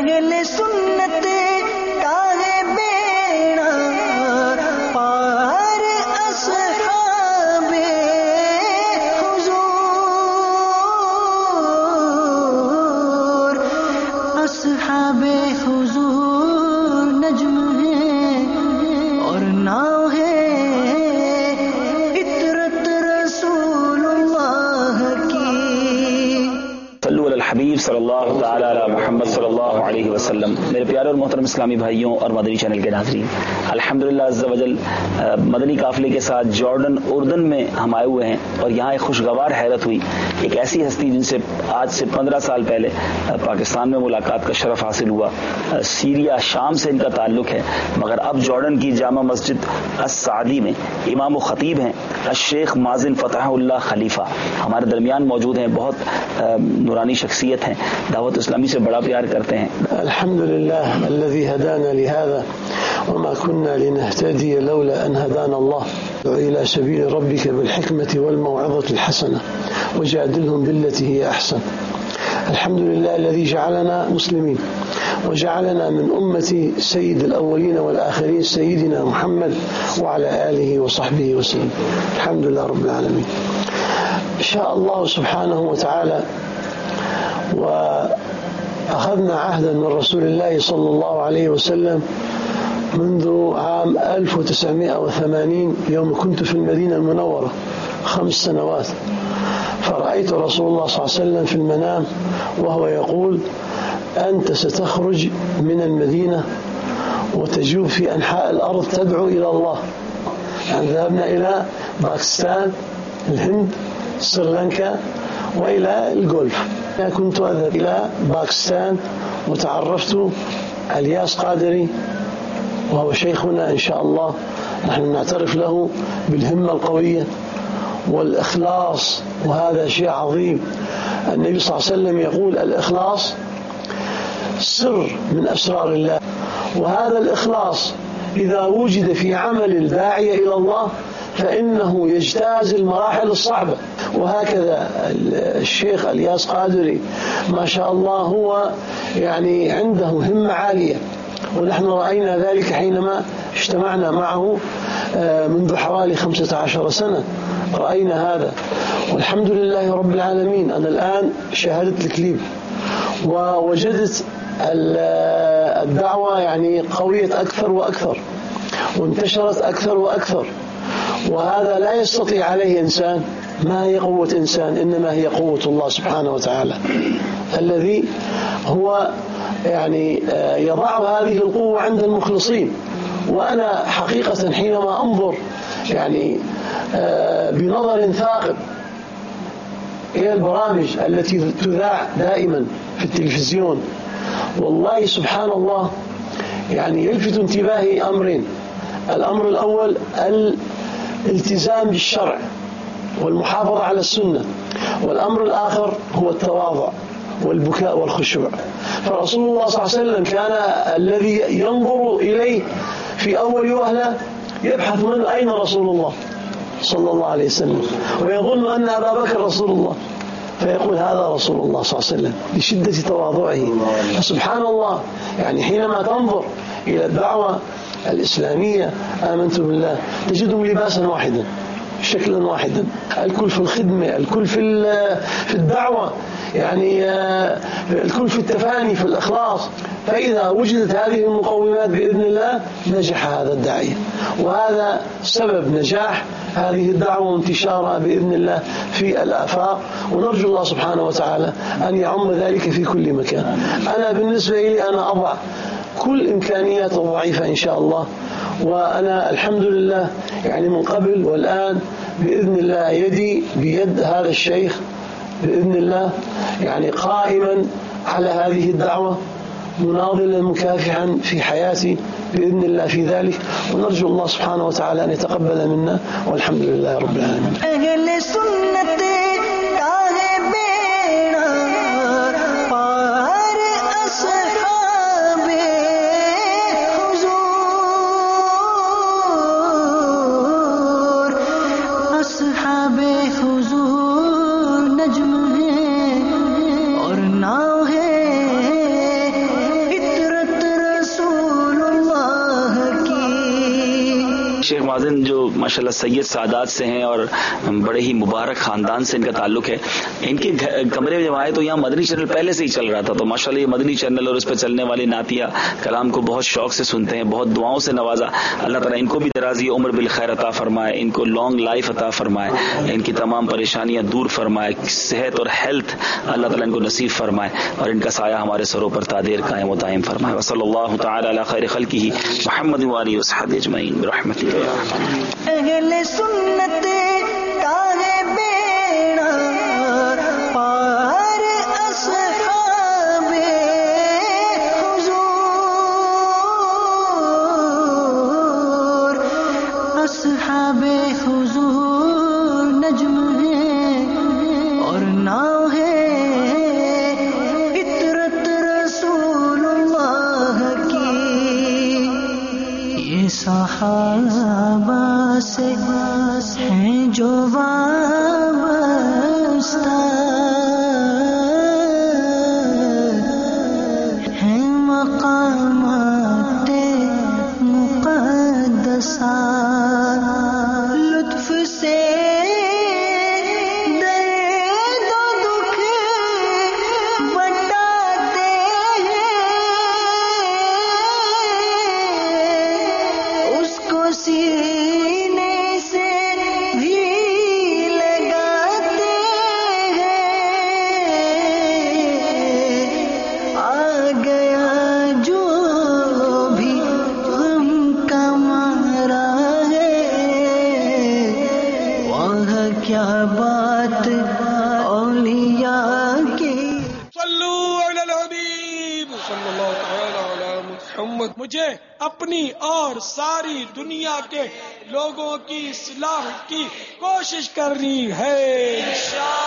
अहले सुन्नत काहे बेड़ा पार अस्हाबे हुजूर, अस्हाबे हुजूर नज्म है और नाव है इतरत रसूलुल्लाह की। सल्लु अलल हबीब सल्लल्लाहु तआला अला मुहम्मद सल्लल्लाहु अलैहि वसल्लम। मेरे प्यारे और मोहतरम इस्लामी भाइयों और मदनी चैनल के नाज़रीन, अल्हम्दुलिल्लाह अज़्ज़ा वजल मदनी काफ़िले के साथ जॉर्डन उर्दन में हम आए हुए हैं और यहाँ एक खुशगवार हैरत हुई। एक ऐसी हस्ती जिनसे आज से 15 साल पहले पाकिस्तान में मुलाकात का शरफ हासिल हुआ। सीरिया शाम से इनका ताल्लुक है, मगर अब जॉर्डन की जामा मस्जिद अस-सादी में इमाम व खतीब हैं शेख माजिन फतहुल्लाह खलीफा हमारे दरमियान मौजूद हैं। बहुत नूरानी शख्सियत हैं, दावत इस्लामी से बड़ा प्यार करते हैं। अल्हम्दुलिल्लाह अल्लज़ी हदाना लिहाज़ा वमा कुन्ना लिनहतदिय लौला अन हदाना अल्लाह इला सबील रब्बिका बिलहिकमति वलमौइज़तिल हसना वजादिलहुम बिल्लती हिय अहसन। अल्हम्दुलिल्लाह अल्लज़ी जअलना मुस्लिमीन वजअलना मिन उम्मति सय्यिदिल अव्वलीन वल आखिरीन सय्यिदिना मुहम्मद वअला आलिहि वसहबिहि वसल्लम। अल्हम्दुलिल्लाह रब्बिल आलमीन। इंशाअल्लाह सुब्हानहु व तआला وأخذنا عهدا من رسول الله صلى الله عليه وسلم منذ عام 1980 يوم كنت في المدينة المنورة 5 سنوات، فرأيت رسول الله صلى الله عليه وسلم في المنام وهو يقول: أنت ستخرج من المدينة وتجوب في أنحاء الأرض تدعو إلى الله. يعني ذهبنا إلى باكستان، الهند، سريلانكا وإلى الجولف. كنت أذهب إلى باكستان وتعرفت الياس قادري وهو شيخنا إن شاء الله، نحن نعترف له بالهمة القوية والإخلاص، وهذا شيء عظيم. النبي صلى الله عليه وسلم يقول: الإخلاص سر من أسرار الله، وهذا الإخلاص إذا وجد في عمل الداعية إلى الله فإنه يجتاز المراحل الصعبة. وهكذا الشيخ الياس قادري ما شاء الله هو يعني عنده همة عالية، ونحن رأينا ذلك حينما اجتمعنا معه منذ حوالي 15 سنة، رأينا هذا والحمد لله رب العالمين. أنا الآن شاهدت الكليب ووجدت الدعوة يعني قوية أكثر وأكثر وانتشرت أكثر وأكثر، وهذا لا يستطيع عليه إنسان. ما هي قوة إنسان؟ إنما هي قوة الله سبحانه وتعالى الذي هو يعني يضع هذه القوة عند المخلصين. وأنا حقيقة حينما أنظر يعني بنظر ثاقب إلى البرامج التي تذاع دائما في التلفزيون، والله سبحان الله يعني يلفت انتباهي أمرين. الأمر الأول الالتزام بالشرع والمحافظة على السنة، والأمر الآخر هو التواضع والبكاء والخشوع. فرسول الله صلى الله عليه وسلم كان الذي ينظر إليه في أول وهلة يبحث من أين رسول الله صلى الله عليه وسلم، ويظن أن أبا بكر رسول الله، فيقول هذا رسول الله صلى الله عليه وسلم لشدة تواضعه. فسبحان الله يعني حينما تنظر إلى الدعوة الإسلامية آمنت بالله تجدهم لباسا واحدا، شكلا واحدا، الكل في الخدمة، الكل في الدعوة، يعني الكل في التفاني في الإخلاص. فإذا وجدت هذه المقومات بإذن الله نجح هذا الداعية، وهذا سبب نجاح هذه الدعوة وانتشارها بإذن الله في الآفاق، ونرجو الله سبحانه وتعالى أن يعم ذلك في كل مكان. أنا بالنسبة لي أنا أضع كل إمكانيات الضعيفة إن شاء الله، وأنا الحمد لله يعني من قبل والآن بإذن الله يدي بيد هذا الشيخ بإذن الله، يعني قائما على هذه الدعوة مناضلا مكافحا في حياتي بإذن الله في ذلك، ونرجو الله سبحانه وتعالى أن يتقبل منا، والحمد لله رب العالمين. أهل سنة काहे बेड़ा पार अस्हाबे हुजूर, अस्हाबे हुजूर नज्म है और नाव है شیخ مازن جو ماشاءاللہ سید سعادات سے ہیں اور بڑے ہی مبارک خاندان سے ان کا تعلق ہے، ان کے کمرے میں جب آئے تو یہاں مدنی چینل پہلے سے ہی چل رہا تھا، تو ماشاءاللہ یہ مدنی چینل اور اس پہ چلنے والی نعتیہ کلام کو بہت شوق سے سنتے ہیں، بہت دعاؤں سے نوازا. اللہ تعالیٰ ان کو بھی درازی عمر بالخیر عطا فرمائے، ان کو لانگ لائف عطا فرمائے، ان کی تمام پریشانیاں دور فرمائے، صحت اور ہیلتھ اللہ تعالیٰ ان کو نصیب فرمائے، اور ان کا سایہ ہمارے سروں پر تادیر قائم و دائم فرمائے. وصلی اللہ تعالی علی خیر خلقہ محمد وآلہ وصحبہ اجمعین برحمتہ یا ارحم. اہل سنت کاہے بیڑا پار اصحاب حضور، اصحاب حضور نجم ہے اور ناؤ ہے، فطرت رسول اللہ کی. یہ صحابہ سے ہیں جو وابستہ، ہیں مقامات مقدسہ، لطف سے درد و دکھ بٹاتے ہیں، اس کو سینے سے بھی لگاتے ہیں. آ گیا جو بھی غم کا مارا ہے، وہاں کیا بات اولیاء کی. صلو علی الحبیب صلی اللہ تعالی علی محمد. مجھے اپنی اور ساری دنیا کے لوگوں کی اصلاح کی کوشش کرنی ہے.